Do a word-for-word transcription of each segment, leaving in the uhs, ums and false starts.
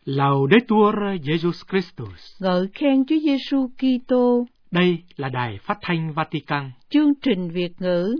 Laudetur Jesus Christus. Ngợi khen Chúa Giêsu Kitô. Đây là đài phát thanh Vatican. Chương trình Việt ngữ.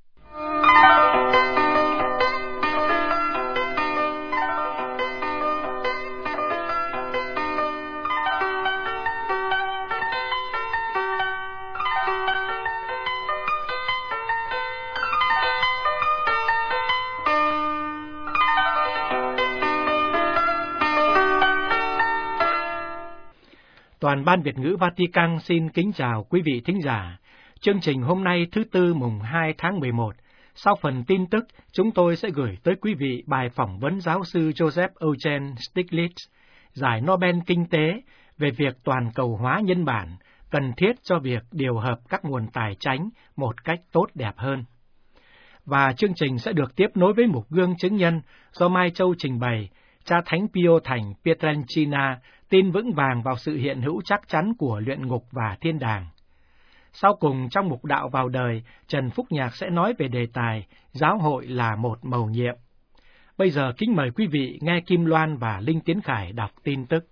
Toàn ban Việt ngữ Vatican xin kính chào quý vị thính giả. Chương trình hôm nay thứ Tư mùng hai tháng mười một. Sau phần tin tức, chúng tôi sẽ gửi tới quý vị bài phỏng vấn giáo sư Joseph Eugene Stiglitz, giải Nobel Kinh tế, về việc toàn cầu hóa nhân bản cần thiết cho việc điều hợp các nguồn tài chánh một cách tốt đẹp hơn. Và chương trình sẽ được tiếp nối với mục gương chứng nhân do Mai Châu trình bày, cha Thánh Pio thành Pietrelcina tin vững vàng vào sự hiện hữu chắc chắn của luyện ngục và thiên đàng. Sau cùng, trong mục đạo vào đời, Trần Phúc Nhạc sẽ nói về đề tài Giáo hội là một mầu nhiệm. Bây giờ kính mời quý vị nghe Kim Loan và Linh Tiến Khải đọc tin tức.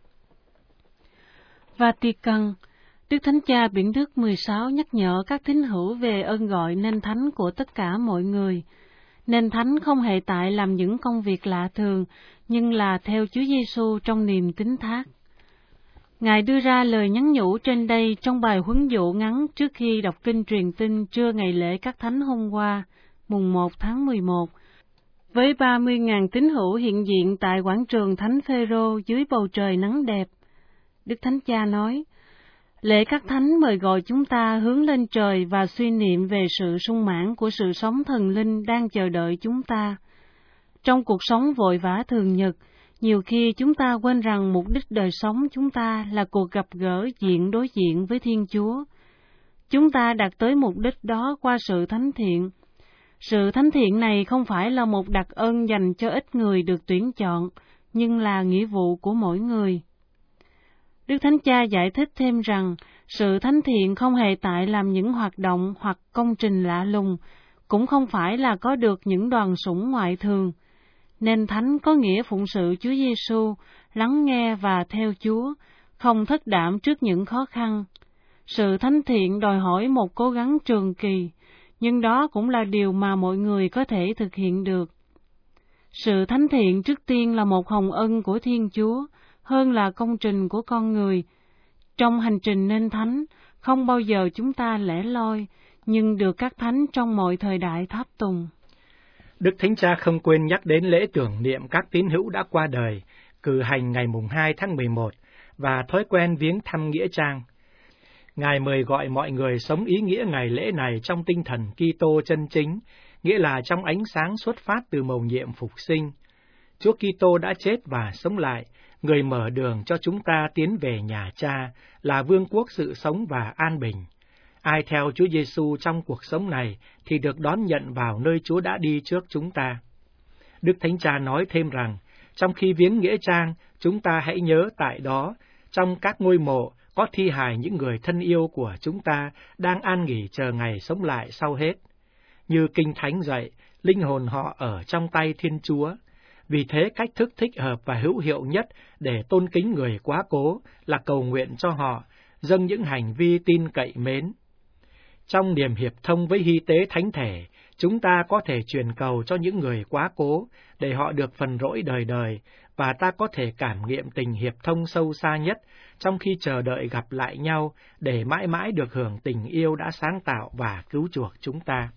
Vatican. Đức Thánh Cha Biển Đức mười sáu nhắc nhở các tín hữu về ơn gọi nên thánh của tất cả mọi người. Nên thánh không hề tại làm những công việc lạ thường, nhưng là theo Chúa Giêsu trong niềm tín thác. Ngài đưa ra lời nhắn nhủ trên đây trong bài huấn dụ ngắn trước khi đọc kinh truyền tin trưa ngày lễ các thánh hôm qua, mùng một tháng mười một, với ba mươi nghìn tín hữu hiện diện tại quảng trường Thánh Phêrô dưới bầu trời nắng đẹp. Đức Thánh Cha nói, lễ các thánh mời gọi chúng ta hướng lên trời và suy niệm về sự sung mãn của sự sống thần linh đang chờ đợi chúng ta. Trong cuộc sống vội vã thường nhật, nhiều khi chúng ta quên rằng mục đích đời sống chúng ta là cuộc gặp gỡ diện đối diện với Thiên Chúa. Chúng ta đạt tới mục đích đó qua sự thánh thiện. Sự thánh thiện này không phải là một đặc ân dành cho ít người được tuyển chọn, nhưng là nghĩa vụ của mỗi người. Đức Thánh Cha giải thích thêm rằng, sự thánh thiện không hề tại làm những hoạt động hoặc công trình lạ lùng, cũng không phải là có được những đoàn sủng ngoại thường. Nên thánh có nghĩa phụng sự Chúa Giêsu, lắng nghe và theo Chúa, không thất đảm trước những khó khăn. Sự thánh thiện đòi hỏi một cố gắng trường kỳ, nhưng đó cũng là điều mà mọi người có thể thực hiện được. Sự thánh thiện trước tiên là một hồng ân của Thiên Chúa, hơn là công trình của con người. Trong hành trình nên thánh, không bao giờ chúng ta lẻ loi, nhưng được các thánh trong mọi thời đại tháp tùng. Đức Thánh Cha không quên nhắc đến lễ tưởng niệm các tín hữu đã qua đời, cử hành ngày mùng hai tháng mười một, và thói quen viếng thăm nghĩa trang. Ngài mời gọi mọi người sống ý nghĩa ngày lễ này trong tinh thần Kitô chân chính, nghĩa là trong ánh sáng xuất phát từ mầu nhiệm phục sinh. Chúa Kitô đã chết và sống lại, người mở đường cho chúng ta tiến về nhà Cha, là vương quốc sự sống và an bình. Ai theo Chúa Giêsu trong cuộc sống này thì được đón nhận vào nơi Chúa đã đi trước chúng ta. Đức Thánh Cha nói thêm rằng, trong khi viếng nghĩa trang, chúng ta hãy nhớ tại đó, trong các ngôi mộ có thi hài những người thân yêu của chúng ta đang an nghỉ chờ ngày sống lại sau hết. Như Kinh Thánh dạy, linh hồn họ ở trong tay Thiên Chúa. Vì thế cách thức thích hợp và hữu hiệu nhất để tôn kính người quá cố là cầu nguyện cho họ, dâng những hành vi tin cậy mến. Trong niềm hiệp thông với hy tế thánh thể, chúng ta có thể truyền cầu cho những người quá cố để họ được phần rỗi đời đời, và ta có thể cảm nghiệm tình hiệp thông sâu xa nhất trong khi chờ đợi gặp lại nhau để mãi mãi được hưởng tình yêu đã sáng tạo và cứu chuộc chúng ta.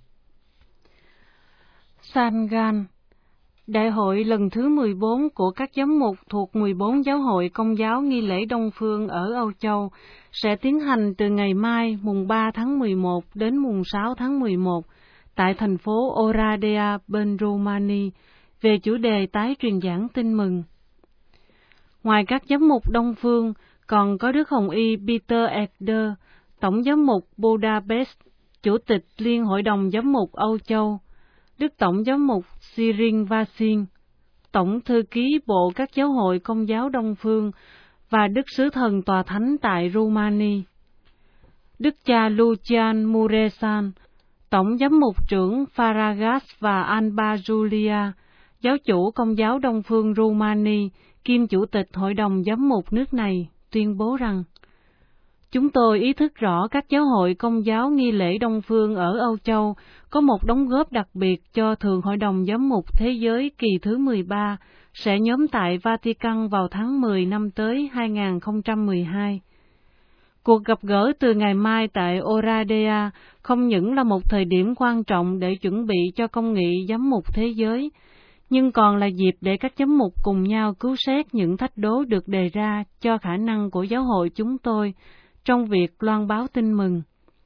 San Gan. Đại hội lần thứ mười bốn của các giám mục thuộc mười bốn giáo hội Công giáo nghi lễ Đông Phương ở Âu Châu sẽ tiến hành từ ngày mai mùng ba tháng mười một đến mùng sáu tháng mười một tại thành phố Oradea bên Romania về chủ đề tái truyền giảng tin mừng. Ngoài các giám mục Đông Phương, còn có Đức Hồng Y Peter Eder, Tổng giám mục Budapest, Chủ tịch Liên hội đồng giám mục Âu Châu, Đức Tổng giám mục Cyril Vasin, Tổng thư ký Bộ các giáo hội Công giáo Đông Phương và Đức Sứ thần Tòa Thánh tại Romania. Đức cha Lucian Muresan, Tổng giám mục trưởng Faragas và Alba Julia, giáo chủ Công giáo Đông Phương Romania, kiêm Chủ tịch Hội đồng Giám mục nước này, tuyên bố rằng: Chúng tôi ý thức rõ các giáo hội Công giáo nghi lễ Đông phương ở Âu Châu có một đóng góp đặc biệt cho Thường Hội đồng Giám mục Thế giới kỳ thứ mười ba sẽ nhóm tại Vatican vào tháng mười năm tới hai nghìn không trăm mười hai. Cuộc gặp gỡ từ ngày mai tại Oradea không những là một thời điểm quan trọng để chuẩn bị cho công nghị giám mục thế giới, nhưng còn là dịp để các giám mục cùng nhau cứu xét những thách đố được đề ra cho khả năng của giáo hội chúng tôi trong việc loan báo tin mừng.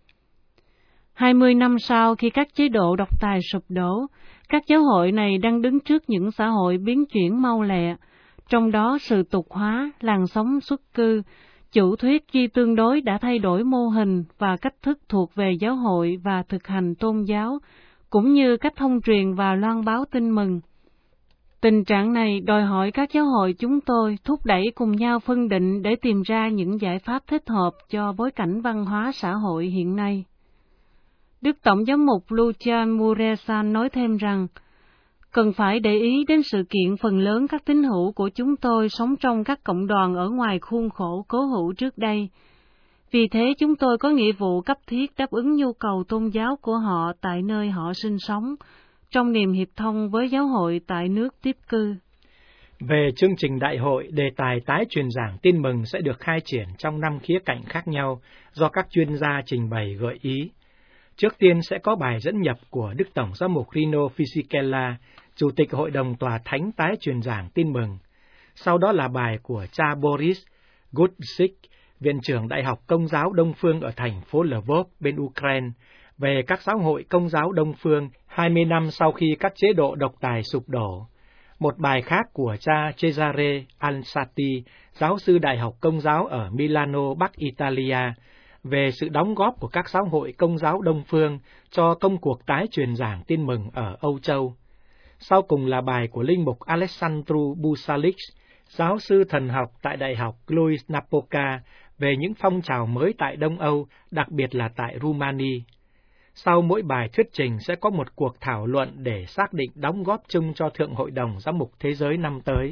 Hai mươi năm sau khi các chế độ độc tài sụp đổ, các giáo hội này đang đứng trước những xã hội biến chuyển mau lẹ, trong đó sự tục hóa, làn sóng xuất cư, chủ thuyết duy tương đối đã thay đổi mô hình và cách thức thuộc về giáo hội và thực hành tôn giáo, cũng như cách thông truyền và loan báo tin mừng. Tình trạng này đòi hỏi các giáo hội chúng tôi thúc đẩy cùng nhau phân định để tìm ra những giải pháp thích hợp cho bối cảnh văn hóa xã hội hiện nay. Đức Tổng giám mục Lucian Muresan nói thêm rằng, cần phải để ý đến sự kiện phần lớn các tín hữu của chúng tôi sống trong các cộng đoàn ở ngoài khuôn khổ cố hữu trước đây. Vì thế chúng tôi có nghĩa vụ cấp thiết đáp ứng nhu cầu tôn giáo của họ tại nơi họ sinh sống, trong niềm hiệp thông với giáo hội tại nước tiếp cư. Về chương trình đại hội, đề tài tái truyền giảng tin mừng sẽ được khai triển trong năm khía cạnh khác nhau do các chuyên gia trình bày gợi ý. Trước tiên sẽ có bài dẫn nhập của Đức Tổng giám mục Rino Fisichella, Chủ tịch Hội đồng Tòa Thánh tái truyền giảng tin mừng. Sau đó là bài của cha Boris Gutsik, Viện trưởng Đại học Công giáo Đông Phương ở thành phố Lvov bên Ukraine, về các giáo hội Công giáo Đông Phương hai mươi năm sau khi các chế độ độc tài sụp đổ. Một bài khác của cha Cesare Ansati, giáo sư Đại học Công giáo ở Milano, Bắc Italia, về sự đóng góp của các giáo hội Công giáo Đông Phương cho công cuộc tái truyền giảng tin mừng ở Âu Châu. Sau cùng là bài của linh mục Alexandru Busalic, giáo sư thần học tại Đại học Cluj-Napoca, về những phong trào mới tại Đông Âu, đặc biệt là tại Rumani. Sau mỗi bài thuyết trình sẽ có một cuộc thảo luận để xác định đóng góp chung cho Thượng Hội đồng Giám mục Thế giới năm tới.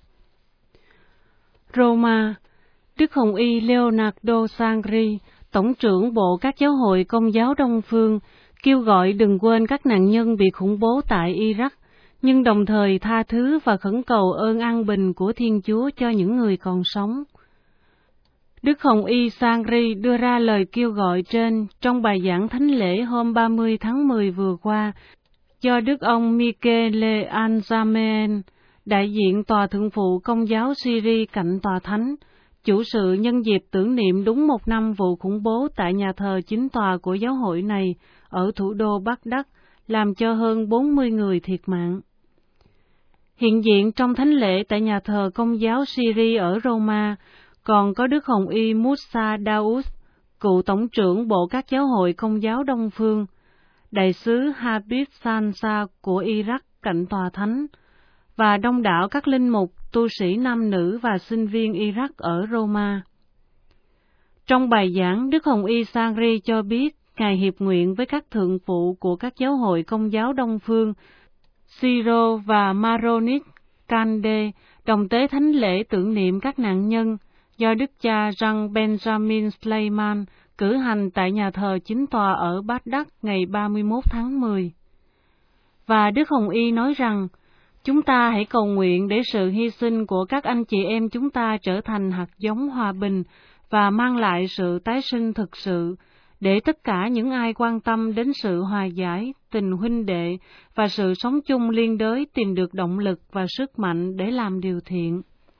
Roma, Đức Hồng Y Leonardo Sangri, Tổng trưởng Bộ các giáo hội Công giáo Đông Phương, kêu gọi đừng quên các nạn nhân bị khủng bố tại Iraq, nhưng đồng thời tha thứ và khẩn cầu ơn an bình của Thiên Chúa cho những người còn sống. Đức Hồng Y Sangri đưa ra lời kêu gọi trên trong bài giảng thánh lễ hôm ba mươi tháng mười vừa qua do Đức ông Michele Anzamen, đại diện Tòa Thượng phụ Công giáo Syria cạnh Tòa Thánh, chủ sự nhân dịp tưởng niệm đúng một năm vụ khủng bố tại nhà thờ chính tòa của giáo hội này ở thủ đô Baghdad, làm cho hơn bốn mươi người thiệt mạng. Hiện diện trong thánh lễ tại nhà thờ Công giáo Syria ở Roma, còn có Đức Hồng Y Musa Daoud, cựu Tổng trưởng Bộ các giáo hội Công giáo Đông Phương, đại sứ Habib Sansa của Iraq cạnh Tòa Thánh, và đông đảo các linh mục, tu sĩ nam nữ và sinh viên Iraq ở Roma. Trong bài giảng, Đức Hồng Y Sangri cho biết Ngài hiệp nguyện với các thượng phụ của các giáo hội Công giáo Đông Phương, Syro và Maronit Kande, đồng tế thánh lễ tưởng niệm các nạn nhân do Đức cha Jean Benjamin Sleiman cử hành tại nhà thờ chính tòa ở Baghdad ngày ba mươi mốt tháng mười. Và Đức Hồng Y nói rằng, chúng ta hãy cầu nguyện để sự hy sinh của các anh chị em chúng ta trở thành hạt giống hòa bình và mang lại sự tái sinh thực sự, để tất cả những ai quan tâm đến sự hòa giải, tình huynh đệ và sự sống chung liên đới tìm được động lực và sức mạnh để làm điều thiện.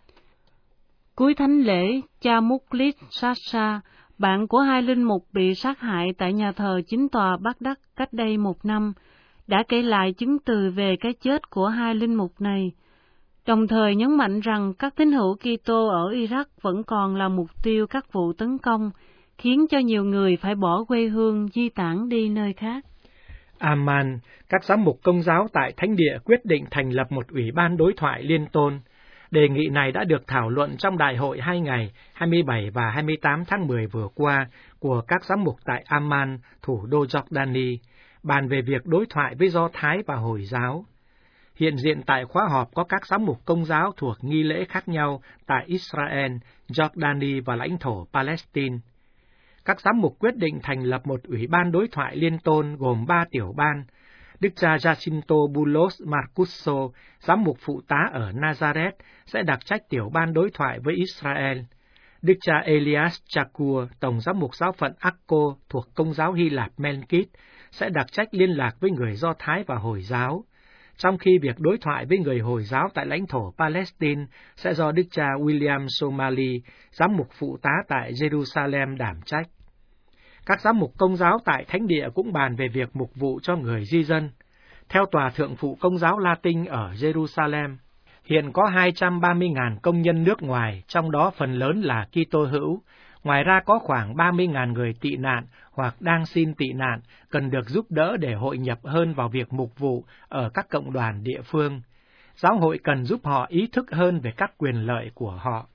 Cuối thánh lễ, cha Muklis Sasha, bạn của hai linh mục bị sát hại tại nhà thờ chính tòa Baghdad cách đây một năm, đã kể lại chứng từ về cái chết của hai linh mục này, đồng thời nhấn mạnh rằng các tín hữu Kitô ở Iraq vẫn còn là mục tiêu các vụ tấn công, khiến cho nhiều người phải bỏ quê hương di tản đi nơi khác. Amman, các giám mục Công giáo tại Thánh địa quyết định thành lập một ủy ban đối thoại liên tôn. Đề nghị này đã được thảo luận trong đại hội hai ngày hai mươi bảy và hai mươi tám tháng mười vừa qua của các giám mục tại Amman, thủ đô Jordani, bàn về việc đối thoại với Do Thái và Hồi giáo. Hiện diện tại khóa họp có các giám mục Công giáo thuộc nghi lễ khác nhau tại Israel, Jordani và lãnh thổ Palestine. Các giám mục quyết định thành lập một ủy ban đối thoại liên tôn gồm ba tiểu ban. Đức cha Jacinto Bulos Marcuso, giám mục phụ tá ở Nazareth, sẽ đặc trách tiểu ban đối thoại với Israel. Đức cha Elias Chakur, tổng giám mục giáo phận Akko thuộc Công giáo Hy Lạp Melkit, sẽ đặc trách liên lạc với người Do Thái và Hồi giáo, trong khi việc đối thoại với người Hồi giáo tại lãnh thổ Palestine sẽ do Đức cha William Somali, giám mục phụ tá tại Jerusalem đảm trách. Các giám mục Công giáo tại Thánh địa cũng bàn về việc mục vụ cho người di dân. Theo Tòa Thượng phụ Công giáo Latin ở Jerusalem, hiện có hai trăm ba mươi nghìn công nhân nước ngoài, trong đó phần lớn là Kitô hữu. Ngoài ra có khoảng ba mươi nghìn người tị nạn hoặc đang xin tị nạn cần được giúp đỡ để hội nhập hơn vào việc mục vụ ở các cộng đoàn địa phương. Giáo hội cần giúp họ ý thức hơn về các quyền lợi của họ.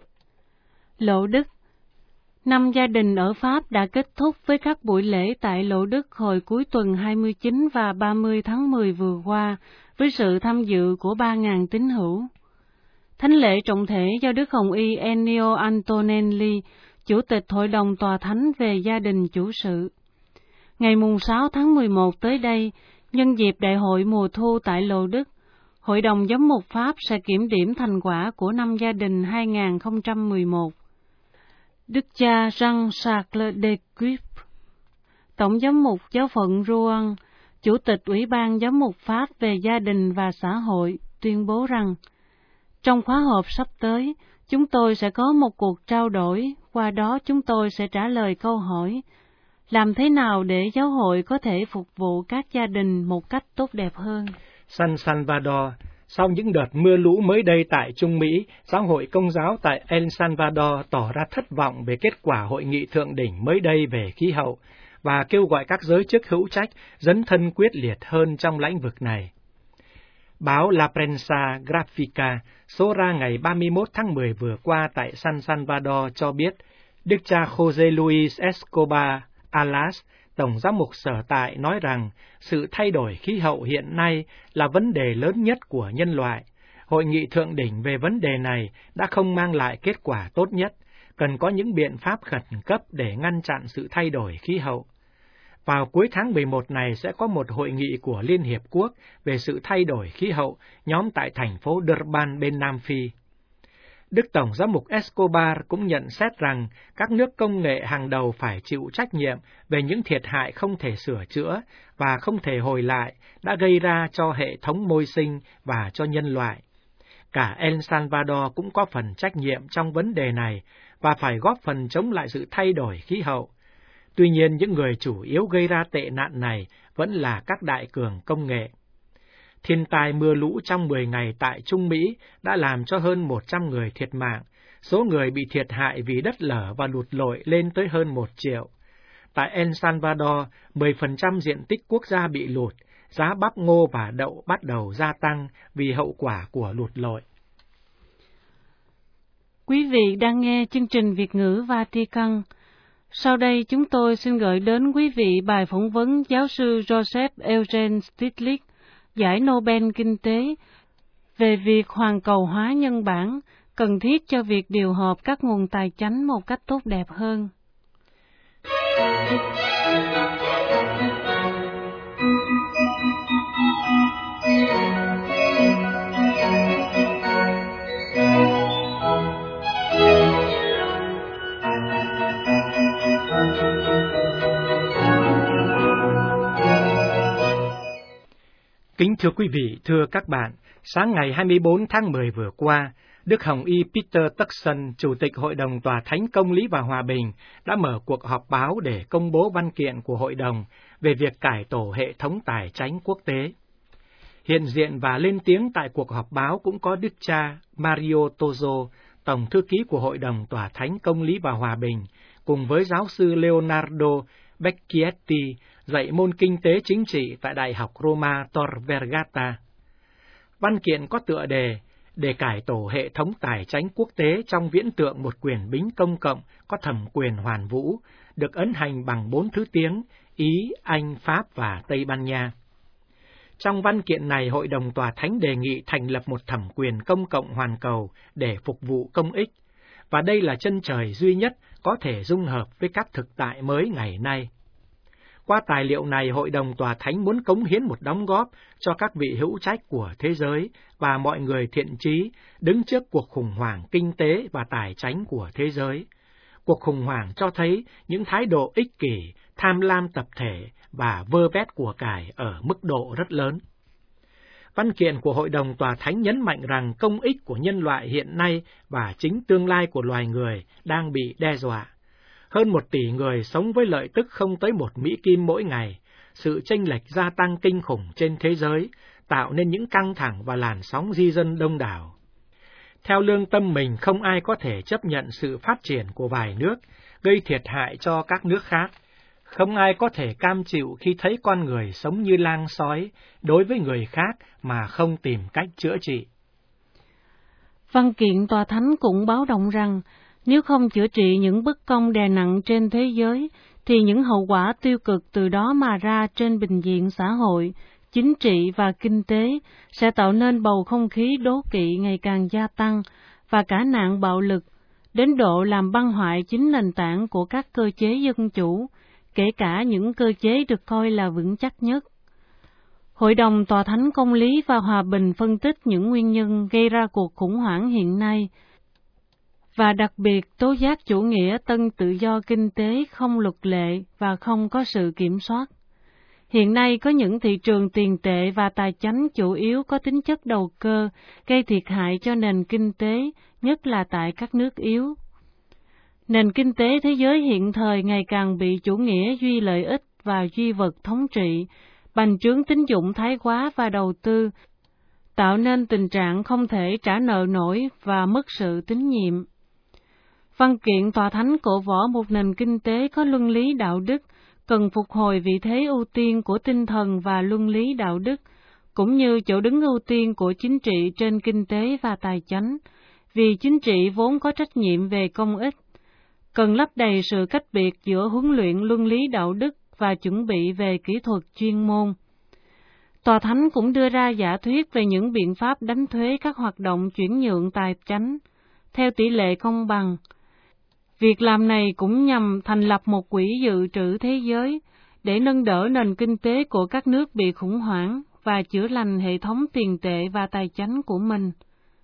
Lộ Đức. Năm gia đình ở Pháp đã kết thúc với các buổi lễ tại Lộ Đức hồi cuối tuần hai mươi chín và ba mươi tháng mười vừa qua, với sự tham dự của ba nghìn tín hữu. Thánh lễ trọng thể do Đức Hồng Y Ennio Antonelli, Chủ tịch Hội đồng Tòa Thánh về gia đình chủ sự. Ngày mùng sáu tháng mười một tới đây, nhân dịp đại hội mùa thu tại Lộ Đức, Hội đồng Giám mục Pháp sẽ kiểm điểm thành quả của năm gia đình hai nghìn không trăm mười một. Đức cha Jean-Charles de Cuip, Tổng giám mục giáo phận Rouen, Chủ tịch Ủy ban Giám mục Pháp về gia đình và xã hội, tuyên bố rằng, trong khóa họp sắp tới, chúng tôi sẽ có một cuộc trao đổi, qua đó chúng tôi sẽ trả lời câu hỏi, làm thế nào để giáo hội có thể phục vụ các gia đình một cách tốt đẹp hơn. San Salvador. Sau những đợt mưa lũ mới đây tại Trung Mỹ, giáo hội Công giáo tại El Salvador tỏ ra thất vọng về kết quả hội nghị thượng đỉnh mới đây về khí hậu và kêu gọi các giới chức hữu trách dấn thân quyết liệt hơn trong lĩnh vực này. Báo La Prensa Grafica số ra ngày ba mươi mốt tháng mười vừa qua tại San Salvador cho biết, Đức cha Jose Luis Escobar Alas, Tổng giám mục sở tại, nói rằng sự thay đổi khí hậu hiện nay là vấn đề lớn nhất của nhân loại. Hội nghị thượng đỉnh về vấn đề này đã không mang lại kết quả tốt nhất, cần có những biện pháp khẩn cấp để ngăn chặn sự thay đổi khí hậu. Vào cuối tháng mười một này sẽ có một hội nghị của Liên Hiệp Quốc về sự thay đổi khí hậu, nhóm tại thành phố Durban bên Nam Phi. Đức Tổng giám mục Escobar cũng nhận xét rằng các nước công nghệ hàng đầu phải chịu trách nhiệm về những thiệt hại không thể sửa chữa và không thể hồi lại đã gây ra cho hệ thống môi sinh và cho nhân loại. Cả El Salvador cũng có phần trách nhiệm trong vấn đề này và phải góp phần chống lại sự thay đổi khí hậu. Tuy nhiên, những người chủ yếu gây ra tệ nạn này vẫn là các đại cường công nghệ. Thiên tai mưa lũ trong mười ngày tại Trung Mỹ đã làm cho hơn một trăm người thiệt mạng, số người bị thiệt hại vì đất lở và lụt lội lên tới hơn một triệu. Tại El Salvador, mười phần trăm diện tích quốc gia bị lụt, giá bắp ngô và đậu bắt đầu gia tăng vì hậu quả của lụt lội. Quý vị đang nghe chương trình Việt ngữ Vatican. Sau đây chúng tôi xin gửi đến quý vị bài phỏng vấn giáo sư Joseph Eugene Stiglitz, giải Nobel Kinh tế, về việc hoàn cầu hóa nhân bản, cần thiết cho việc điều hợp các nguồn tài chánh một cách tốt đẹp hơn. Kính thưa quý vị, thưa các bạn, sáng ngày hai mươi bốn tháng mười vừa qua, Đức Hồng Y Peter Turkson, Chủ tịch Hội đồng Tòa Thánh Công lý và Hòa bình, đã mở cuộc họp báo để công bố văn kiện của Hội đồng về việc cải tổ hệ thống tài chánh quốc tế. Hiện diện và lên tiếng tại cuộc họp báo cũng có Đức cha Mario Tozo, Tổng thư ký của Hội đồng Tòa Thánh Công lý và Hòa bình, cùng với giáo sư Leonardo Becchietti, dạy môn kinh tế chính trị tại Đại học Roma Tor Vergata. Văn kiện có tựa đề để cải tổ hệ thống tài chánh quốc tế trong viễn tượng một quyền bính công cộng có thẩm quyền hoàn vũ, được ấn hành bằng bốn thứ tiếng Ý, Anh, Pháp và Tây Ban Nha. Trong văn kiện này, Hội đồng Tòa Thánh đề nghị thành lập một thẩm quyền công cộng hoàn cầu để phục vụ công ích, và đây là chân trời duy nhất có thể dung hợp với các thực tại mới ngày nay. Qua tài liệu này, Hội đồng Tòa Thánh muốn cống hiến một đóng góp cho các vị hữu trách của thế giới và mọi người thiện chí đứng trước cuộc khủng hoảng kinh tế và tài chánh của thế giới. Cuộc khủng hoảng cho thấy những thái độ ích kỷ, tham lam tập thể và vơ vét của cải ở mức độ rất lớn. Văn kiện của Hội đồng Tòa Thánh nhấn mạnh rằng công ích của nhân loại hiện nay và chính tương lai của loài người đang bị đe dọa. Hơn một tỷ người sống với lợi tức không tới một Mỹ Kim mỗi ngày, sự chênh lệch gia tăng kinh khủng trên thế giới, tạo nên những căng thẳng và làn sóng di dân đông đảo. Theo lương tâm mình, không ai có thể chấp nhận sự phát triển của vài nước, gây thiệt hại cho các nước khác. Không ai có thể cam chịu khi thấy con người sống như lang sói đối với người khác mà không tìm cách chữa trị. Văn kiện Tòa Thánh cũng báo động rằng, nếu không chữa trị những bất công đè nặng trên thế giới, thì những hậu quả tiêu cực từ đó mà ra trên bình diện xã hội, chính trị và kinh tế sẽ tạo nên bầu không khí đố kỵ ngày càng gia tăng và cả nạn bạo lực, đến độ làm băng hoại chính nền tảng của các cơ chế dân chủ, kể cả những cơ chế được coi là vững chắc nhất. Hội đồng Tòa Thánh Công lý và Hòa bình phân tích những nguyên nhân gây ra cuộc khủng hoảng hiện nay, và đặc biệt tố giác chủ nghĩa tân tự do kinh tế không luật lệ và không có sự kiểm soát. Hiện nay có những thị trường tiền tệ và tài chánh chủ yếu có tính chất đầu cơ, gây thiệt hại cho nền kinh tế, nhất là tại các nước yếu. Nền kinh tế thế giới hiện thời ngày càng bị chủ nghĩa duy lợi ích và duy vật thống trị, bành trướng tín dụng thái quá và đầu tư, tạo nên tình trạng không thể trả nợ nổi và mất sự tín nhiệm. Văn kiện Tòa Thánh cổ võ một nền kinh tế có luân lý đạo đức, cần phục hồi vị thế ưu tiên của tinh thần và luân lý đạo đức, cũng như chỗ đứng ưu tiên của chính trị trên kinh tế và tài chánh, vì chính trị vốn có trách nhiệm về công ích, cần lấp đầy sự cách biệt giữa huấn luyện luân lý đạo đức và chuẩn bị về kỹ thuật chuyên môn. Tòa Thánh cũng đưa ra giả thuyết về những biện pháp đánh thuế các hoạt động chuyển nhượng tài chánh, theo tỷ lệ công bằng. Việc làm này cũng nhằm thành lập một quỹ dự trữ thế giới để nâng đỡ nền kinh tế của các nước bị khủng hoảng và chữa lành hệ thống tiền tệ và tài chánh của mình.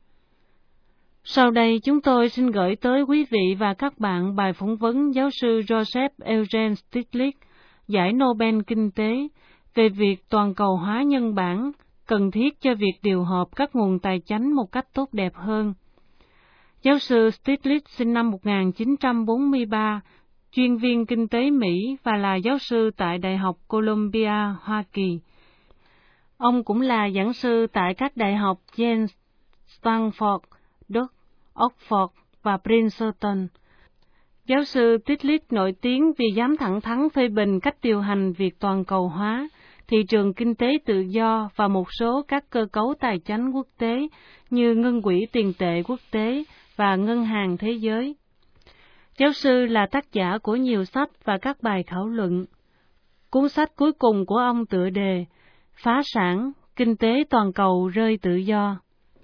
Sau đây chúng tôi xin gửi tới quý vị và các bạn bài phỏng vấn giáo sư Joseph Eugene Stiglitz, giải Nobel Kinh tế, về việc toàn cầu hóa nhân bản cần thiết cho việc điều hợp các nguồn tài chánh một cách tốt đẹp hơn. Giáo sư Stiglitz sinh năm một nghìn chín trăm bốn mươi ba, chuyên viên kinh tế Mỹ và là giáo sư tại Đại học Columbia, Hoa Kỳ. Ông cũng là giảng sư tại các đại học Yale, Stanford, Đức, Oxford và Princeton. Giáo sư Stiglitz nổi tiếng vì dám thẳng thắn phê bình cách điều hành việc toàn cầu hóa, thị trường kinh tế tự do và một số các cơ cấu tài chánh quốc tế như Ngân quỹ tiền tệ quốc tế và Ngân hàng Thế giới. Giáo sư là tác giả của nhiều sách và các bài thảo luận. Cuốn sách cuối cùng của ông tựa đề Phá sản, kinh tế toàn cầu rơi tự do.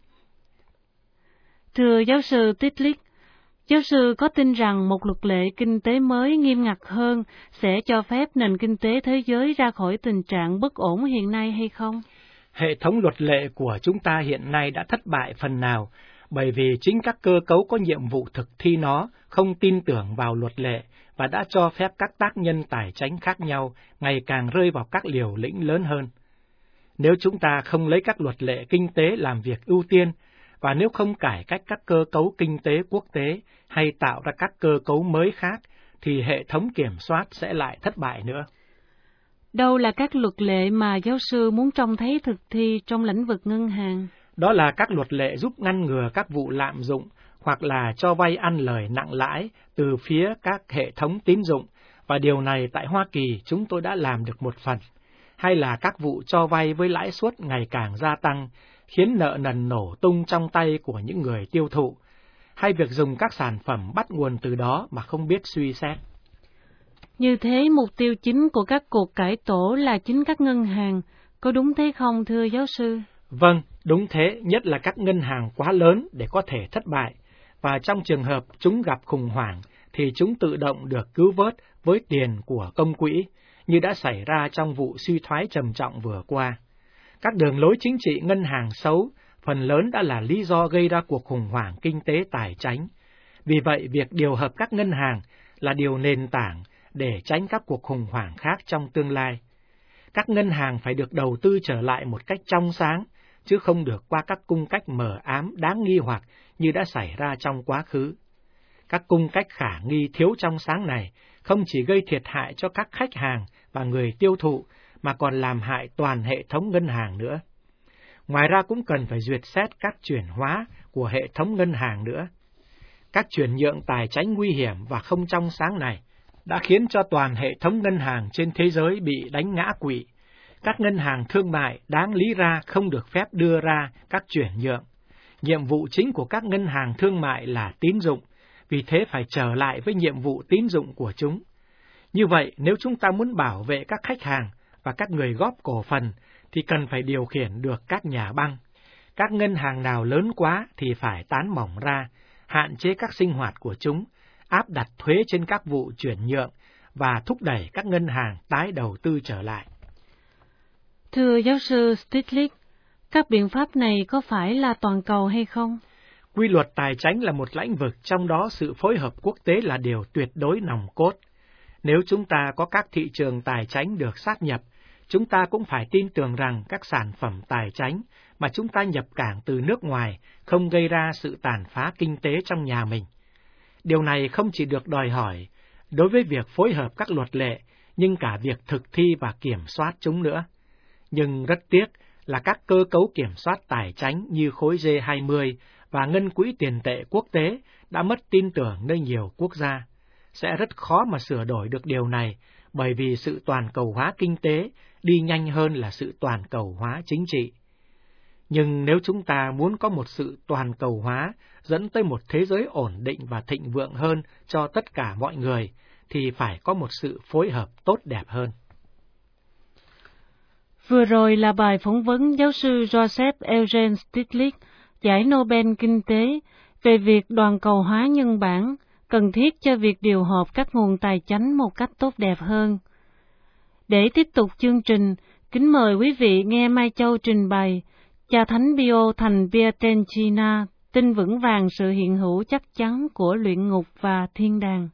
Thưa giáo sư Stiglitz, giáo sư có tin rằng một luật lệ kinh tế mới nghiêm ngặt hơn sẽ cho phép nền kinh tế thế giới ra khỏi tình trạng bất ổn hiện nay hay không? Hệ thống luật lệ của chúng ta hiện nay đã thất bại phần nào, bởi vì chính các cơ cấu có nhiệm vụ thực thi nó không tin tưởng vào luật lệ và đã cho phép các tác nhân tài chánh khác nhau ngày càng rơi vào các liều lĩnh lớn hơn. Nếu chúng ta không lấy các luật lệ kinh tế làm việc ưu tiên, và nếu không cải cách các cơ cấu kinh tế quốc tế hay tạo ra các cơ cấu mới khác, thì hệ thống kiểm soát sẽ lại thất bại nữa. Đâu là các luật lệ mà giáo sư muốn trông thấy thực thi trong lĩnh vực ngân hàng? Đó là các luật lệ giúp ngăn ngừa các vụ lạm dụng hoặc là cho vay ăn lời nặng lãi từ phía các hệ thống tín dụng, và điều này tại Hoa Kỳ chúng tôi đã làm được một phần. Hay là các vụ cho vay với lãi suất ngày càng gia tăng, khiến nợ nần nổ tung trong tay của những người tiêu thụ, hay việc dùng các sản phẩm bắt nguồn từ đó mà không biết suy xét. Như thế, mục tiêu chính của các cuộc cải tổ là chính các ngân hàng, Có đúng thế không thưa giáo sư? Vâng, đúng thế, nhất là các ngân hàng quá lớn để có thể thất bại, và trong trường hợp chúng gặp khủng hoảng thì chúng tự động được cứu vớt với tiền của công quỹ, như đã xảy ra trong vụ suy thoái trầm trọng vừa qua. Các đường lối chính trị ngân hàng xấu phần lớn đã là lý do gây ra cuộc khủng hoảng kinh tế tài chánh. Vì vậy, việc điều hợp các ngân hàng là điều nền tảng để tránh các cuộc khủng hoảng khác trong tương lai. Các ngân hàng phải được đầu tư trở lại một cách trong sáng, chứ không được qua các cung cách mờ ám đáng nghi hoặc như đã xảy ra trong quá khứ. Các cung cách khả nghi thiếu trong sáng này không chỉ gây thiệt hại cho các khách hàng và người tiêu thụ, mà còn làm hại toàn hệ thống ngân hàng nữa. Ngoài ra cũng cần phải duyệt xét các chuyển hóa của hệ thống ngân hàng nữa. Các chuyển nhượng tài chánh nguy hiểm và không trong sáng này đã khiến cho toàn hệ thống ngân hàng trên thế giới bị đánh ngã quỵ. Các ngân hàng thương mại đáng lý ra không được phép đưa ra các chuyển nhượng. Nhiệm vụ chính của các ngân hàng thương mại là tín dụng, vì thế phải trở lại với nhiệm vụ tín dụng của chúng. Như vậy, nếu chúng ta muốn bảo vệ các khách hàng và các người góp cổ phần, thì cần phải điều khiển được các nhà băng. Các ngân hàng nào lớn quá thì phải tán mỏng ra, hạn chế các sinh hoạt của chúng, áp đặt thuế trên các vụ chuyển nhượng và thúc đẩy các ngân hàng tái đầu tư trở lại. Thưa giáo sư Stiglitz, các biện pháp này có phải là toàn cầu hay không? Quy luật tài chánh là một lĩnh vực, trong đó sự phối hợp quốc tế là điều tuyệt đối nòng cốt. Nếu chúng ta có các thị trường tài chánh được sáp nhập, chúng ta cũng phải tin tưởng rằng các sản phẩm tài chánh mà chúng ta nhập cảng từ nước ngoài không gây ra sự tàn phá kinh tế trong nhà mình. Điều này không chỉ được đòi hỏi đối với việc phối hợp các luật lệ, nhưng cả việc thực thi và kiểm soát chúng nữa. Nhưng rất tiếc là các cơ cấu kiểm soát tài chánh như khối G hai mươi và Ngân quỹ tiền tệ quốc tế đã mất tin tưởng nơi nhiều quốc gia. Sẽ rất khó mà sửa đổi được điều này, bởi vì sự toàn cầu hóa kinh tế đi nhanh hơn là sự toàn cầu hóa chính trị. Nhưng nếu chúng ta muốn có một sự toàn cầu hóa dẫn tới một thế giới ổn định và thịnh vượng hơn cho tất cả mọi người, thì phải có một sự phối hợp tốt đẹp hơn. Vừa rồi là bài phỏng vấn giáo sư Joseph Eugene Stiglitz, giải Nobel Kinh tế, về việc toàn cầu hóa nhân bản, cần thiết cho việc điều hợp các nguồn tài chánh một cách tốt đẹp hơn. Để tiếp tục chương trình, kính mời quý vị nghe Mai Châu trình bày Cha Thánh Pio thành Pietrelcina, tin vững vàng sự hiện hữu chắc chắn của luyện ngục và thiên đàng.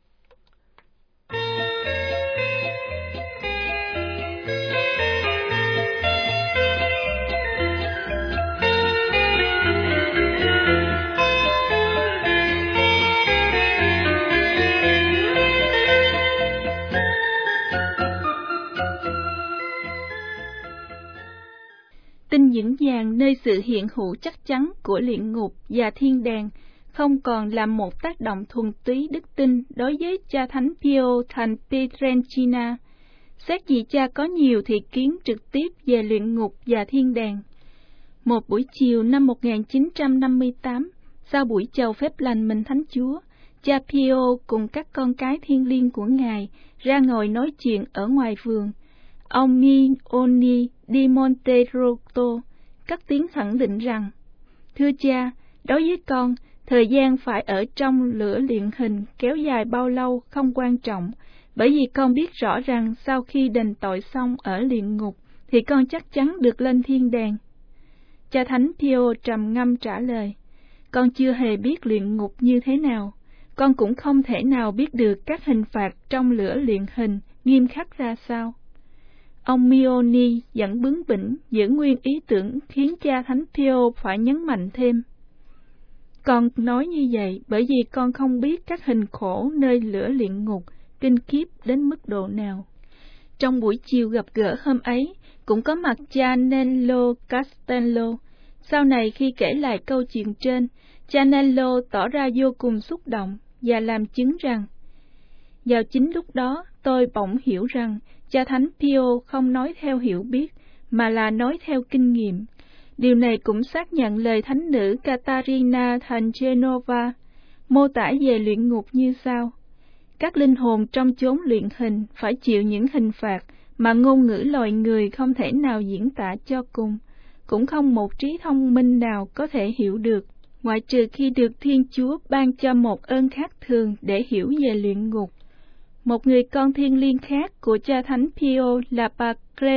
Tin vững vàng nơi sự hiện hữu chắc chắn của luyện ngục và thiên đàng không còn là một tác động thuần túy đức tin đối với Cha Thánh Pio thành Pietrelcina. Xét vì cha có nhiều thị kiến trực tiếp về luyện ngục và thiên đàng. Một buổi chiều năm một nghìn chín trăm năm mươi tám, sau buổi chầu phép lành Minh Thánh Chúa, cha Pio cùng các con cái thiêng liêng của Ngài ra ngồi nói chuyện ở ngoài vườn. Ông Mioni di Monteroto cất tiếng khẳng định rằng: Thưa cha, đối với con, thời gian phải ở trong lửa luyện hình kéo dài bao lâu không quan trọng, bởi vì con biết rõ rằng sau khi đền tội xong ở luyện ngục, thì con chắc chắn được lên thiên đàng. Cha Thánh Pio trầm ngâm trả lời: Con chưa hề biết luyện ngục như thế nào, con cũng không thể nào biết được các hình phạt trong lửa luyện hình nghiêm khắc ra sao. Ông Mioni vẫn bướng bỉnh giữ nguyên ý tưởng, khiến cha Thánh Pio phải nhấn mạnh thêm: Con nói như vậy bởi vì con không biết các hình khổ nơi lửa luyện ngục kinh khiếp đến mức độ nào. Trong buổi chiều gặp gỡ hôm ấy, cũng có mặt cha Nello Castello. Sau này khi kể lại câu chuyện trên, cha Nello tỏ ra vô cùng xúc động và làm chứng rằng: Vào chính lúc đó, tôi bỗng hiểu rằng cha Thánh Pio không nói theo hiểu biết, mà là nói theo kinh nghiệm. Điều này cũng xác nhận lời thánh nữ Catarina thành Genova, mô tả về luyện ngục như sau: Các linh hồn trong chốn luyện hình phải chịu những hình phạt mà ngôn ngữ loài người không thể nào diễn tả cho cùng, cũng không một trí thông minh nào có thể hiểu được, ngoại trừ khi được Thiên Chúa ban cho một ơn khác thường để hiểu về luyện ngục. Một người con thiên liêng khác của cha Thánh Pio là bà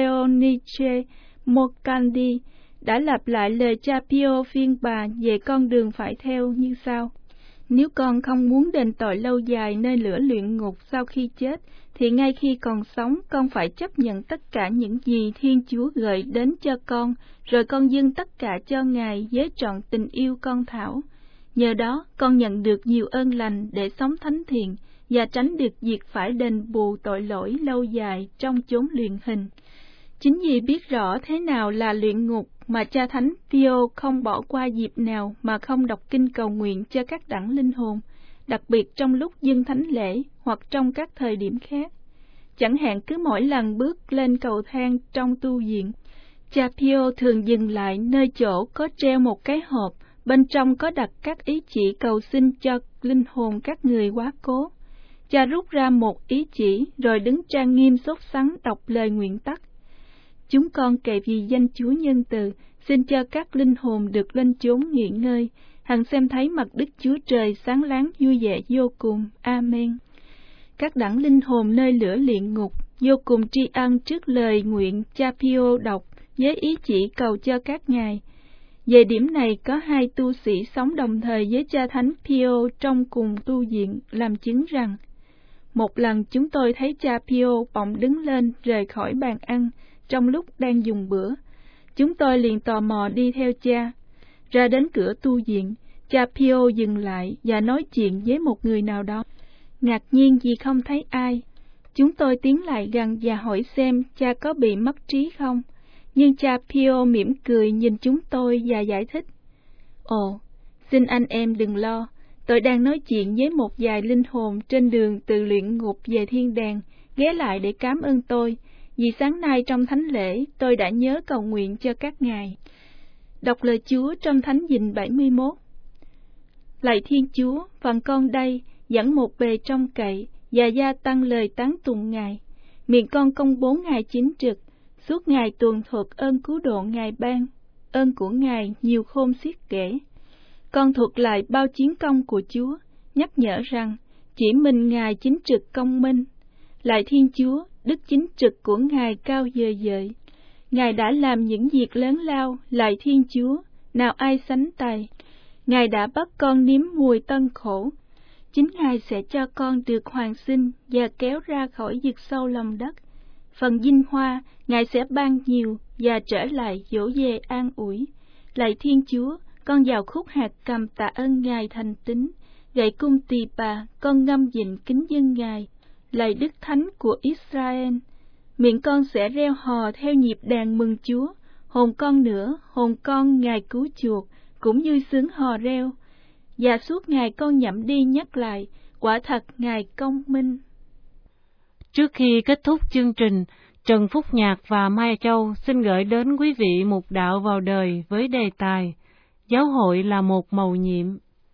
Cleonice Morcandi đã lặp lại lời cha Pio phiên bà về con đường phải theo như sau: nếu con không muốn đền tội lâu dài nơi lửa luyện ngục sau khi chết, thì ngay khi còn sống con phải chấp nhận tất cả những gì Thiên Chúa gợi đến cho con, rồi con dâng tất cả cho Ngài với trọn tình yêu con thảo. Nhờ đó con nhận được nhiều ơn lành để sống thánh thiện và tránh được việc phải đền bù tội lỗi lâu dài trong chốn luyện hình. Chính vì biết rõ thế nào là luyện ngục mà cha Thánh Pio không bỏ qua dịp nào mà không đọc kinh cầu nguyện cho các đẳng linh hồn, đặc biệt trong lúc dâng thánh lễ hoặc trong các thời điểm khác. Chẳng hạn cứ mỗi lần bước lên cầu thang trong tu viện, cha Pio thường dừng lại nơi chỗ có treo một cái hộp, bên trong có đặt các ý chỉ cầu xin cho linh hồn các người quá cố. Cha rút ra một ý chỉ rồi đứng trang nghiêm sốt sắng đọc lời nguyện tắt: chúng con cậy vì danh Chúa nhân từ, xin cho các linh hồn được lên chốn nghỉ ngơi, hằng xem thấy mặt Đức Chúa Trời sáng láng vui vẻ vô cùng. Amen. Các đẳng linh hồn nơi lửa luyện ngục vô cùng tri ân trước lời nguyện cha Pio đọc với ý chỉ cầu cho các ngài. Về điểm này có hai tu sĩ sống đồng thời với cha Thánh Pio trong cùng tu viện làm chứng rằng: một lần chúng tôi thấy cha Pio bỗng đứng lên rời khỏi bàn ăn trong lúc đang dùng bữa. Chúng tôi liền tò mò đi theo cha. Ra đến cửa tu viện, cha Pio dừng lại và nói chuyện với một người nào đó. Ngạc nhiên vì không thấy ai, chúng tôi tiến lại gần và hỏi xem cha có bị mất trí không. Nhưng cha Pio mỉm cười nhìn chúng tôi và giải thích: Ồ, xin anh em đừng lo, tôi đang nói chuyện với một vài linh hồn trên đường từ luyện ngục về thiên đàng, ghé lại để cảm ơn tôi, vì sáng nay trong thánh lễ tôi đã nhớ cầu nguyện cho các ngài. Đọc lời Chúa trong Thánh Dình bảy mươi mốt. Lạy Thiên Chúa, phần con đây dẫn một bề trông cậy và gia tăng lời tán tụng Ngài. Miệng con công bố Ngài chính trực, suốt ngày tuần thuật ơn cứu độ Ngài ban, ơn của Ngài nhiều khôn xiết kể. Con thuật lại bao chiến công của Chúa, nhắc nhở rằng chỉ mình Ngài chính trực công minh. Lạy Thiên Chúa, đức chính trực của Ngài cao vời vợi. Ngài đã làm những việc lớn lao, lạy Thiên Chúa, nào ai sánh tay. Ngài đã bắt con nếm mùi tân khổ. Chính Ngài sẽ cho con được hoàn sinh và kéo ra khỏi vực sâu lòng đất. Phần vinh hoa, Ngài sẽ ban nhiều và trở lại dỗ về an ủi. Lạy Thiên Chúa, con vào khúc hạt cầm tạ ơn Ngài thành tín. Gậy cung tỳ bà, con ngâm vịnh kính dân Ngài. Lạy Đức Thánh của Israel, miệng con sẽ reo hò theo nhịp đàn mừng Chúa. Hồn con nữa, hồn con Ngài cứu chuộc, cũng vui sướng hò reo. Và suốt ngày con nhẩm đi nhắc lại, quả thật Ngài công minh. Trước khi kết thúc chương trình, Trần Phúc Nhạc và Mai Châu xin gửi đến quý vị một đạo vào đời với đề tài Giáo hội là một mầu nhiệm.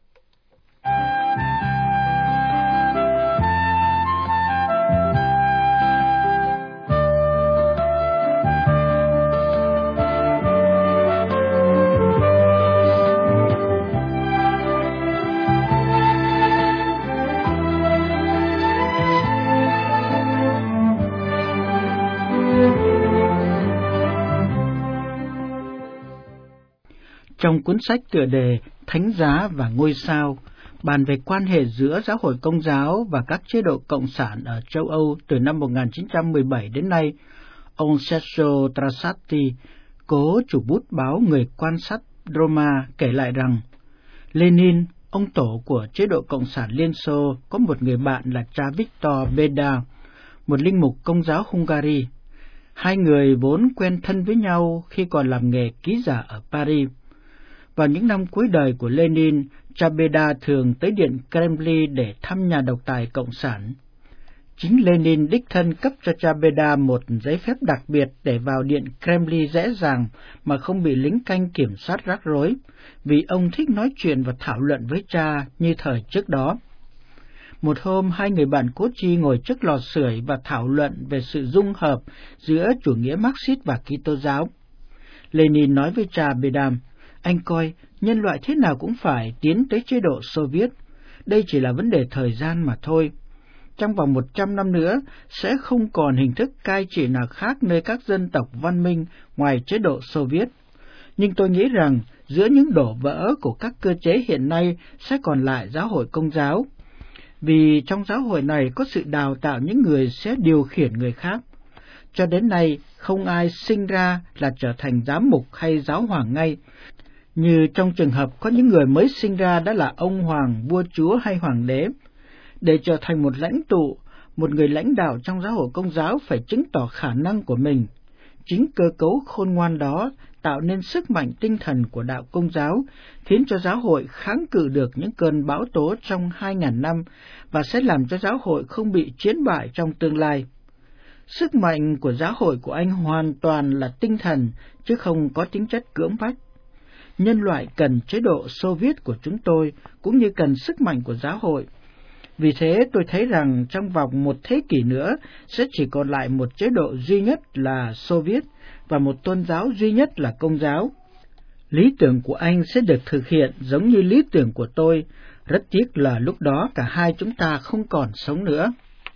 Trong cuốn sách tựa đề Thánh giá và ngôi sao, bàn về quan hệ giữa giáo hội Công giáo và các chế độ cộng sản ở châu Âu từ năm một nghìn chín trăm mười bảy đến nay, ông Sergio Trassati, cố chủ bút báo Người quan sát Roma, kể lại rằng Lenin, ông tổ của chế độ Cộng sản Liên Xô, có một người bạn là cha Victor Beda, một linh mục Công giáo Hungary. Hai người vốn quen thân với nhau khi còn làm nghề ký giả ở Paris. Vào những năm cuối đời của Lenin, cha Beda thường tới điện Kremlin để thăm nhà độc tài Cộng sản. Chính Lenin đích thân cấp cho cha Beda một giấy phép đặc biệt để vào điện Kremlin dễ dàng mà không bị lính canh kiểm soát rắc rối, vì ông thích nói chuyện và thảo luận với cha như thời trước đó. Một hôm, hai người bạn cốt chi ngồi trước lò sưởi và thảo luận về sự dung hợp giữa chủ nghĩa Marxist và Kitô giáo. Lenin nói với cha Bedam, anh coi, nhân loại thế nào cũng phải tiến tới chế độ Xô Viết. Đây chỉ là vấn đề thời gian mà thôi. Trong vòng một trăm năm nữa, sẽ không còn hình thức cai trị nào khác nơi các dân tộc văn minh ngoài chế độ Xô Viết. Nhưng tôi nghĩ rằng, giữa những đổ vỡ của các cơ chế hiện nay sẽ còn lại giáo hội Công giáo. Vì trong giáo hội này có sự đào tạo những người sẽ điều khiển người khác. Cho đến nay, không ai sinh ra là trở thành giám mục hay giáo hoàng ngay. Như trong trường hợp có những người mới sinh ra đã là ông hoàng, vua chúa hay hoàng đế. Để trở thành một lãnh tụ, một người lãnh đạo trong giáo hội Công giáo phải chứng tỏ khả năng của mình. Chính cơ cấu khôn ngoan đó tạo nên sức mạnh tinh thần của đạo Công giáo, khiến cho giáo hội kháng cự được những cơn bão tố trong hai ngàn năm và sẽ làm cho giáo hội không bị chiến bại trong tương lai. Sức mạnh của giáo hội của anh hoàn toàn là tinh thần, chứ không có tính chất cưỡng bách. Nhân loại cần chế độ Xô Viết của chúng tôi, cũng như cần sức mạnh của giáo hội. Vì thế tôi thấy rằng trong vòng một thế kỷ nữa sẽ chỉ còn lại một chế độ duy nhất là Xô Viết và một tôn giáo duy nhất là Công giáo. Lý tưởng của anh sẽ được thực hiện giống như lý tưởng của tôi, rất tiếc là lúc đó cả hai chúng ta không còn sống nữa.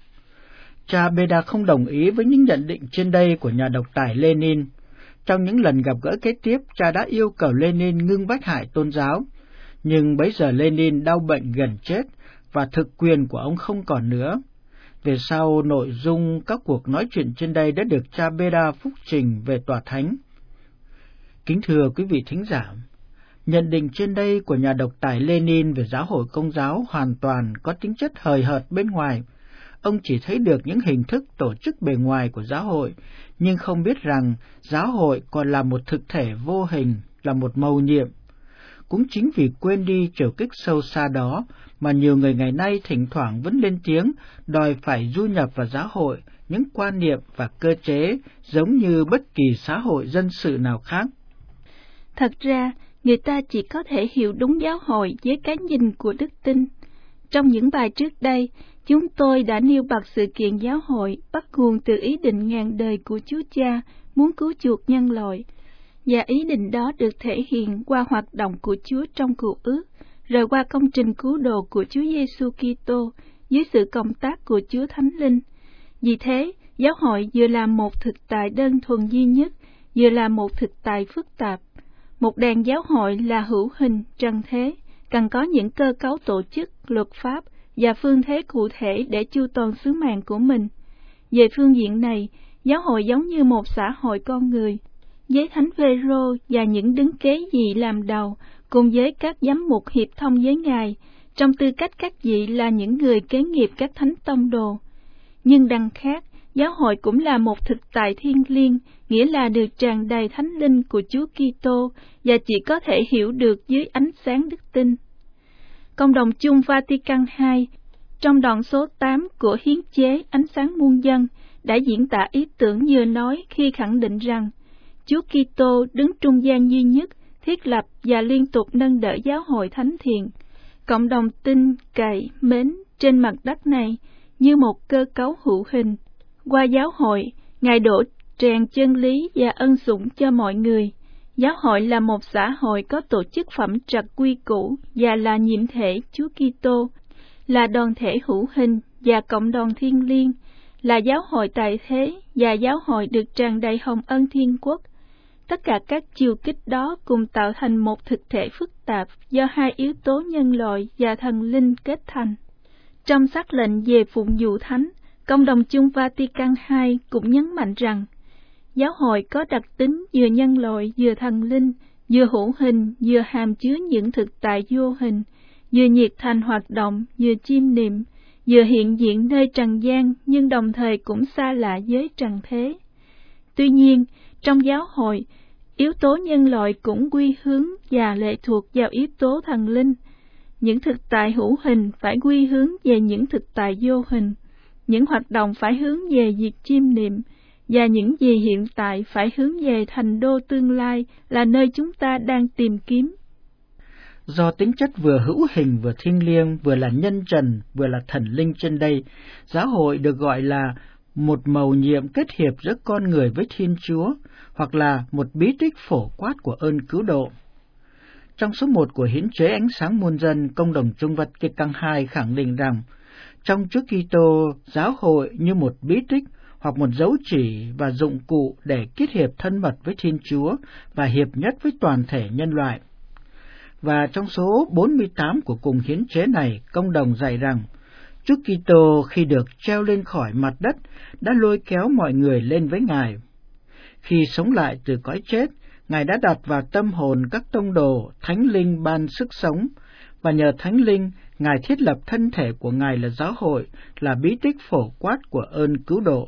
Cha Beda không đồng ý với những nhận định trên đây của nhà độc tài Lenin. Trong những lần gặp gỡ kế tiếp, cha đã yêu cầu Lenin ngưng bách hại tôn giáo, nhưng bấy giờ Lenin đau bệnh gần chết, và thực quyền của ông không còn nữa. Về sau, nội dung các cuộc nói chuyện trên đây đã được cha Beda phúc trình về tòa thánh. Kính thưa quý vị thính giả, nhận định trên đây của nhà độc tài Lenin về giáo hội Công giáo hoàn toàn có tính chất hời hợt bên ngoài. Ông chỉ thấy được những hình thức tổ chức bề ngoài của giáo hội, nhưng không biết rằng giáo hội còn là một thực thể vô hình, là một mầu nhiệm. Cũng chính vì quên đi chiều kích sâu xa đó mà nhiều người ngày nay thỉnh thoảng vẫn lên tiếng đòi phải du nhập vào giáo hội những quan niệm và cơ chế giống như bất kỳ xã hội dân sự nào khác. Thật ra, người ta chỉ có thể hiểu đúng giáo hội với cái nhìn của đức tin. Trong những bài trước đây, chúng tôi đã nêu bật sự kiện giáo hội bắt nguồn từ ý định ngàn đời của Chúa Cha muốn cứu chuộc nhân loại. Và ý định đó được thể hiện qua hoạt động của Chúa trong Cựu Ước, rồi qua công trình cứu độ của Chúa Giêsu Kitô dưới sự công tác của Chúa Thánh Linh. Vì thế, giáo hội vừa là một thực tại đơn thuần duy nhất, vừa là một thực tại phức tạp. Một đàn giáo hội là hữu hình, trần thế, cần có những cơ cấu tổ chức, luật pháp và phương thế cụ thể để chu toàn sứ mạng của mình. Về phương diện này, giáo hội giống như một xã hội con người, với Thánh Phêrô và những đứng kế vị làm đầu, cùng với các giám mục hiệp thông với Ngài, trong tư cách các vị là những người kế nghiệp các thánh tông đồ. Nhưng đằng khác, giáo hội cũng là một thực tại thiêng liêng, nghĩa là được tràn đầy Thánh Linh của Chúa Kitô và chỉ có thể hiểu được dưới ánh sáng đức tin. Cộng đồng chung Vatican hai, trong đoạn số tám của hiến chế Ánh sáng muôn dân, đã diễn tả ý tưởng vừa nói khi khẳng định rằng Chúa Kitô đứng trung gian duy nhất, thiết lập và liên tục nâng đỡ giáo hội thánh thiện, cộng đồng tin, cậy, mến trên mặt đất này như một cơ cấu hữu hình. Qua giáo hội, Ngài đổ tràn chân lý và ân sủng cho mọi người. Giáo hội là một xã hội có tổ chức phẩm trật quy củ và là nhiệm thể Chúa Kitô, là đoàn thể hữu hình và cộng đoàn thiên liêng, là giáo hội tại thế và giáo hội được tràn đầy hồng ân thiên quốc. Tất cả các chiều kích đó cùng tạo thành một thực thể phức tạp do hai yếu tố nhân loại và thần linh kết thành. Trong sắc lệnh về phụng vụ thánh, Cộng đồng chung Vatican hai cũng nhấn mạnh rằng giáo hội có đặc tính vừa nhân loại vừa thần linh, vừa hữu hình vừa hàm chứa những thực tại vô hình, vừa nhiệt thành hoạt động, vừa chiêm niệm, vừa hiện diện nơi trần gian nhưng đồng thời cũng xa lạ với trần thế. Tuy nhiên, trong giáo hội, yếu tố nhân loại cũng quy hướng và lệ thuộc vào yếu tố thần linh. Những thực tại hữu hình phải quy hướng về những thực tại vô hình, những hoạt động phải hướng về việc chiêm niệm, và những gì hiện tại phải hướng về thành đô tương lai là nơi chúng ta đang tìm kiếm. do tính chất vừa hữu hình vừa thiêng liêng, vừa là nhân trần, vừa là thần linh trên đây, giáo hội được gọi là một mầu nhiệm kết hiệp giữa con người với Thiên Chúa, hoặc là một bí tích phổ quát của ơn cứu độ. Trong số một của hiến chế Ánh sáng muôn dân, Công đồng Trung Vatican hai khẳng định rằng, trong Chúa Kitô, giáo hội như một bí tích hoặc một dấu chỉ và dụng cụ để kết hiệp thân mật với Thiên Chúa và hiệp nhất với toàn thể nhân loại. Và trong số bốn mươi tám của cùng hiến chế này, Công đồng dạy rằng, Chúa Kitô khi được treo lên khỏi mặt đất đã lôi kéo mọi người lên với Ngài. Khi sống lại từ cõi chết, Ngài đã đặt vào tâm hồn các tông đồ Thánh Linh ban sức sống, và nhờ Thánh Linh, Ngài thiết lập thân thể của Ngài là giáo hội, là bí tích phổ quát của ơn cứu độ.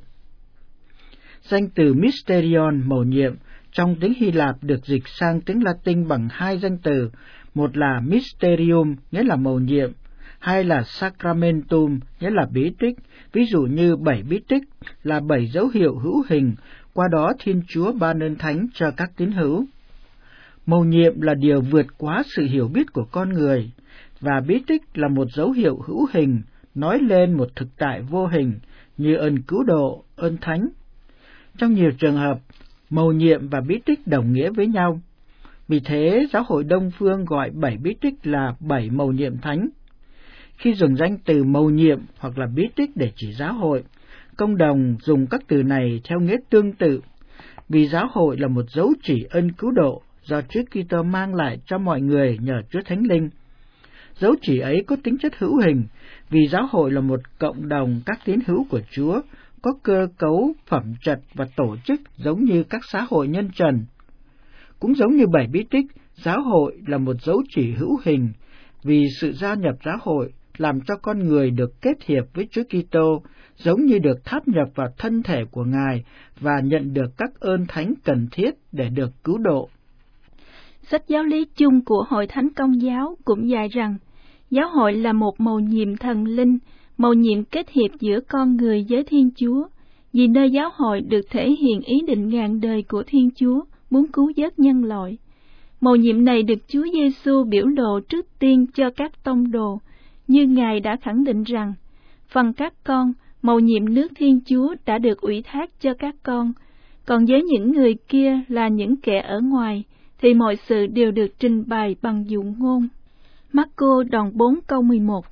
Danh từ Mysterion, mầu nhiệm, trong tiếng Hy Lạp được dịch sang tiếng Latin bằng hai danh từ, một là Mysterium, nghĩa là mầu nhiệm, hai là Sacramentum, nghĩa là bí tích, ví dụ như bảy bí tích là bảy dấu hiệu hữu hình, qua đó Thiên Chúa ban ơn thánh cho các tín hữu. Mầu nhiệm là điều vượt quá sự hiểu biết của con người, và bí tích là một dấu hiệu hữu hình, nói lên một thực tại vô hình, như ơn cứu độ, ơn thánh. Trong nhiều trường hợp, mầu nhiệm và bí tích đồng nghĩa với nhau. Vì thế, giáo hội Đông Phương gọi bảy bí tích là bảy mầu nhiệm thánh. Khi dùng danh từ mầu nhiệm hoặc là bí tích để chỉ giáo hội, Công đồng dùng các từ này theo nghĩa tương tự, vì giáo hội là một dấu chỉ ơn cứu độ do Chúa Kitô mang lại cho mọi người nhờ Chúa Thánh Linh. Dấu chỉ ấy có tính chất hữu hình, vì giáo hội là một cộng đồng các tín hữu của Chúa, có cơ cấu, phẩm chất và tổ chức giống như các xã hội nhân trần. Cũng giống như bảy bí tích, giáo hội là một dấu chỉ hữu hình, vì sự gia nhập giáo hội làm cho con người được kết hiệp với Chúa Kitô, giống như được tháp nhập vào thân thể của Ngài và nhận được các ơn thánh cần thiết để được cứu độ. Sách giáo lý chung của Hội Thánh Công giáo cũng dạy rằng, giáo hội là một mầu nhiệm thần linh, mầu nhiệm kết hiệp giữa con người với Thiên Chúa, vì nơi giáo hội được thể hiện ý định ngàn đời của Thiên Chúa muốn cứu vớt nhân loại. Mầu nhiệm này được Chúa Giêsu biểu lộ trước tiên cho các tông đồ, như Ngài đã khẳng định rằng, phần các con, mầu nhiệm nước Thiên Chúa đã được ủy thác cho các con, còn với những người kia là những kẻ ở ngoài, thì mọi sự đều được trình bày bằng dụ ngôn. Marco đoạn bốn câu mười một.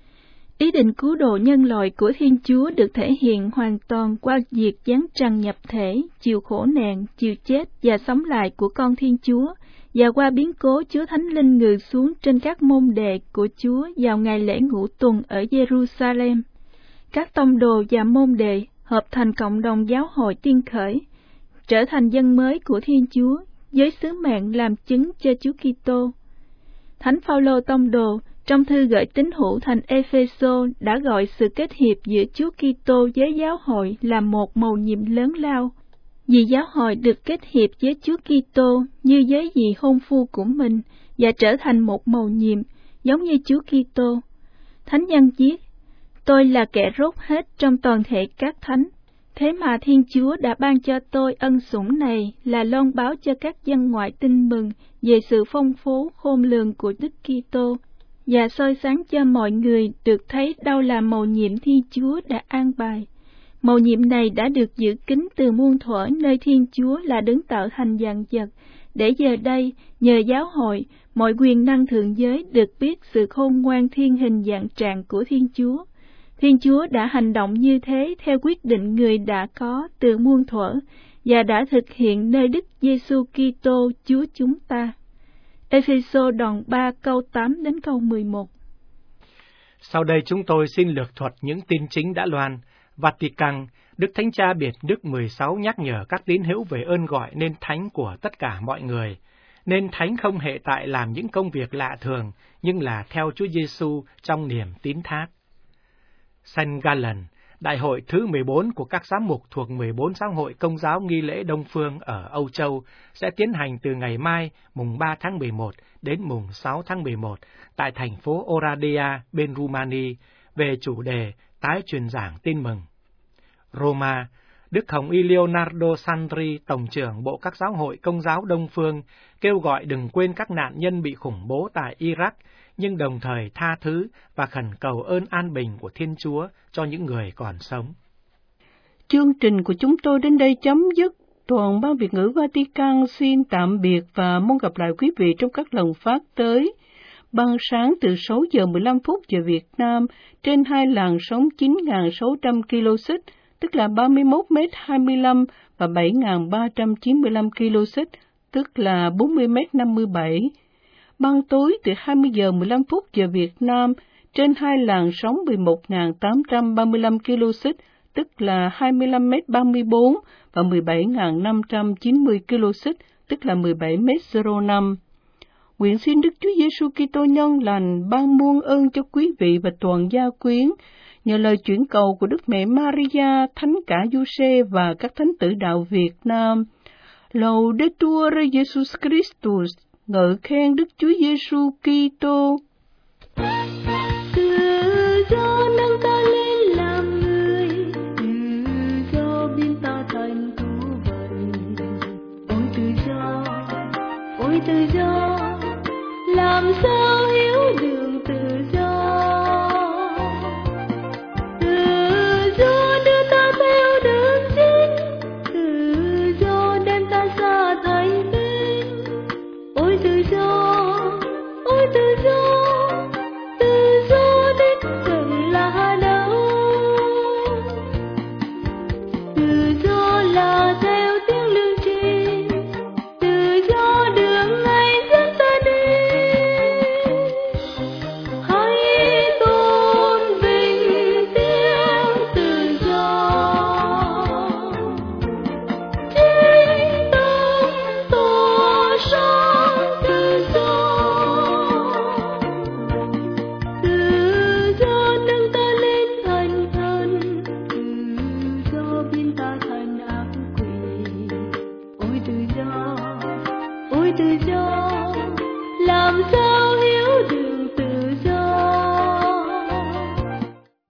Ý định cứu độ nhân loại của Thiên Chúa được thể hiện hoàn toàn qua việc giáng trần nhập thể, chịu khổ nạn, chịu chết và sống lại của con Thiên Chúa, và qua biến cố Chúa Thánh Linh ngự xuống trên các môn đệ của Chúa vào ngày lễ ngũ tuần ở Jerusalem. Các tông đồ và môn đệ hợp thành cộng đồng giáo hội tiên khởi, trở thành dân mới của Thiên Chúa với sứ mệnh làm chứng cho Chúa Kitô. Thánh Phaolô tông đồ trong thư gửi tín hữu thành Epheso đã gọi sự kết hiệp giữa Chúa Kitô với giáo hội là một mầu nhiệm lớn lao, vì giáo hội được kết hiệp với Chúa Kitô như với vị hôn phu của mình và trở thành một mầu nhiệm giống như Chúa Kitô. Thánh nhân viết: Tôi là kẻ rốt hết trong toàn thể các thánh, thế mà Thiên Chúa đã ban cho tôi ân sủng này là loan báo cho các dân ngoại tin mừng về sự phong phú khôn lường của Đức Kitô, và soi sáng cho mọi người được thấy đâu là mầu nhiệm Thiên Chúa đã an bài. Mầu nhiệm này đã được giữ kín từ muôn thuở nơi Thiên Chúa là đấng tạo thành vạn vật, để giờ đây, nhờ giáo hội, mọi quyền năng thượng giới được biết sự khôn ngoan thiên hình dạng trạng của Thiên Chúa. Thiên Chúa đã hành động như thế theo quyết định Người đã có từ muôn thuở, và đã thực hiện nơi Đức Giêsu Kitô Chúa chúng ta. Epheso đoạn ba câu tám đến câu mười một. Sau đây chúng tôi xin lược thuật những tin chính đã loan. Vatican, Đức Thánh Cha Biệt Đức mười sáu nhắc nhở các tín hữu về ơn gọi nên thánh của tất cả mọi người. Nên thánh không hệ tại làm những công việc lạ thường, nhưng là theo Chúa Giêsu trong niềm tín thác. Saint Gallen, đại hội thứ mười bốn của các giám mục thuộc mười bốn giáo hội Công giáo nghi lễ Đông Phương ở Âu Châu sẽ tiến hành từ ngày mai mùng ba tháng mười một đến mùng sáu tháng mười một tại thành phố Oradea bên Rumani về chủ đề tái truyền giảng tin mừng. Roma, Đức Hồng Y Leonardo Sandri, Tổng trưởng Bộ các giáo hội Công giáo Đông Phương, kêu gọi đừng quên các nạn nhân bị khủng bố tại Iraq, nhưng đồng thời tha thứ và khẩn cầu ơn an bình của Thiên Chúa cho những người còn sống. Chương trình của chúng tôi đến đây chấm dứt. Toàn ban Việt ngữ Vatican xin tạm biệt và mong gặp lại quý vị trong các lần phát tới. Ban sáng từ sáu giờ mười lăm phút giờ Việt Nam trên hai làn sóng chín nghìn sáu trăm ki lô xích, tức là ba mươi mốt mét hai mươi lăm và bảy nghìn ba trăm chín mươi lăm ki lô xích, tức là bốn mươi mét năm mươi bảy. Ban tối từ hai mươi giờ mười lăm phút giờ Việt Nam trên hai làn sóng mười một nghìn tám trăm ba mươi lăm ki lô xích, tức là hai mươi lăm mét ba mươi bốn và mười bảy nghìn năm trăm chín mươi ki lô xích, tức là mười bảy mét không năm. Nguyện xin Đức Chúa Giêsu Kitô nhân lành ban muôn ơn cho quý vị và toàn gia quyến, nhờ lời chuyển cầu của Đức Mẹ Maria, Thánh Cả Giuse và các thánh tử đạo Việt Nam. Laudetur Jesus Christus, ngợi khen Đức Chúa Giêsu Kitô.